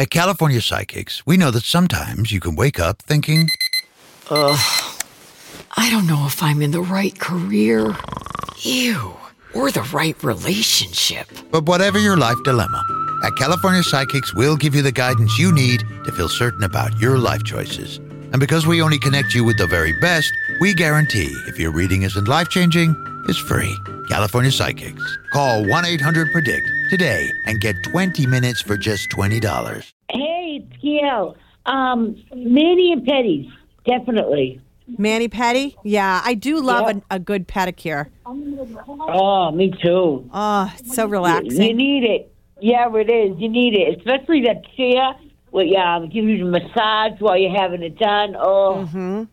At California Psychics, we know that sometimes you can wake up thinking, I don't know if I'm in the right career. Ew. Or the right relationship. but whatever your life dilemma, at California Psychics, we'll give you the guidance you need to feel certain about your life choices. And because we only connect you with the very best, we guarantee if your reading isn't life-changing, it's free. California Psychics. Call 1-800-PREDICT today and get 20 minutes for just $20. Hey, it's Gail. Manny and Petty's, definitely. Mani-pedi? Yeah, I do love a good pedicure. Oh, me too. Oh, it's so relaxing. You need it. Yeah, it is. You need it, especially that chair where give you the massage while you're having it done. Oh,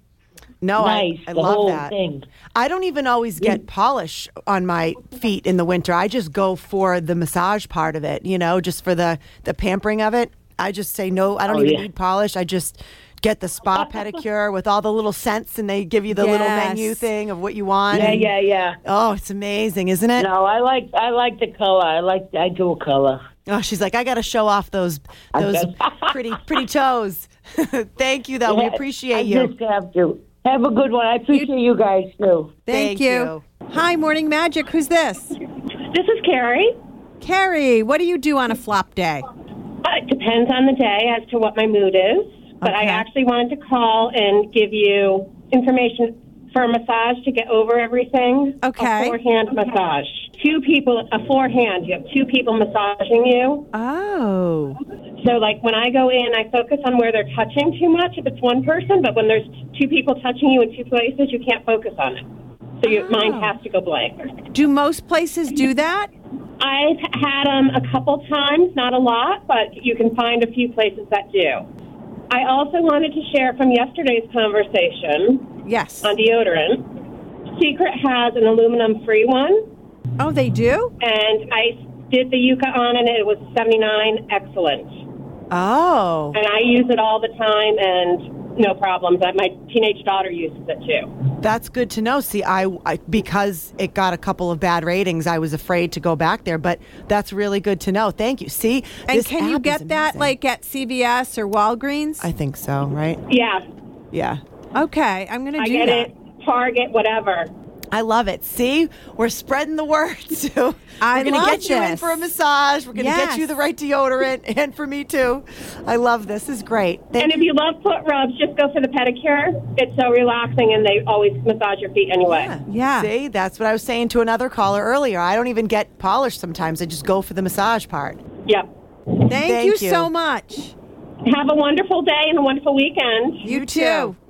No, nice. I the love whole that. thing. I don't even always get polish on my feet in the winter. I just go for the massage part of it, just for the pampering of it. I just say, no, I don't even need polish. I just get the spa pedicure with all the little scents, and they give you the little menu thing of what you want. Yeah. Oh, it's amazing, isn't it? No, I like the color. I do a color. Oh, she's like, I got to show off those pretty toes. Thank you, though. We appreciate you. I just have to. Have a good one. I appreciate you guys, too. Thank you. Hi, Morning Magic. Who's this? This is Carrie. Carrie, what do you do on a flop day? It depends on the day as to what my mood is. But I actually wanted to call and give you information for a massage to get over everything. Okay. A forehand massage. A forehand. You have two people massaging you. Oh. So, like, when I go in, I focus on where they're touching too much if it's one person. But when there's two people touching you in two places, you can't focus on it. So your mind has to go blank. Do most places do that? I've had them a couple times, not a lot, but you can find a few places that do. I also wanted to share from yesterday's conversation Yes. on deodorant. Secret has an aluminum-free one, Oh, they do? and I did the Yucca on it, and it was 79, excellent. Oh. And I use it all the time, and no problems. My teenage daughter uses it, too. That's good to know. See, I because it got a couple of bad ratings, I was afraid to go back there, but that's really good to know. Thank you. See, And this can you app is get that amazing. like at CVS or Walgreens? I think so, right? Yeah, Yeah. Okay, I'm going to I do get that. it, Target, whatever. I love it. See, we're spreading the word. So I we're going to love get you in this. for a massage. We're going to get Yes. you the right deodorant, and for me too. I love this. This is great. And if you love foot rubs, just go for the pedicure. It's so relaxing, and they always massage your feet anyway. Yeah. See, that's what I was saying to another caller earlier. I don't even get polished sometimes. I just go for the massage part. Yep. Thank you so much. Have a wonderful day and a wonderful weekend. You too.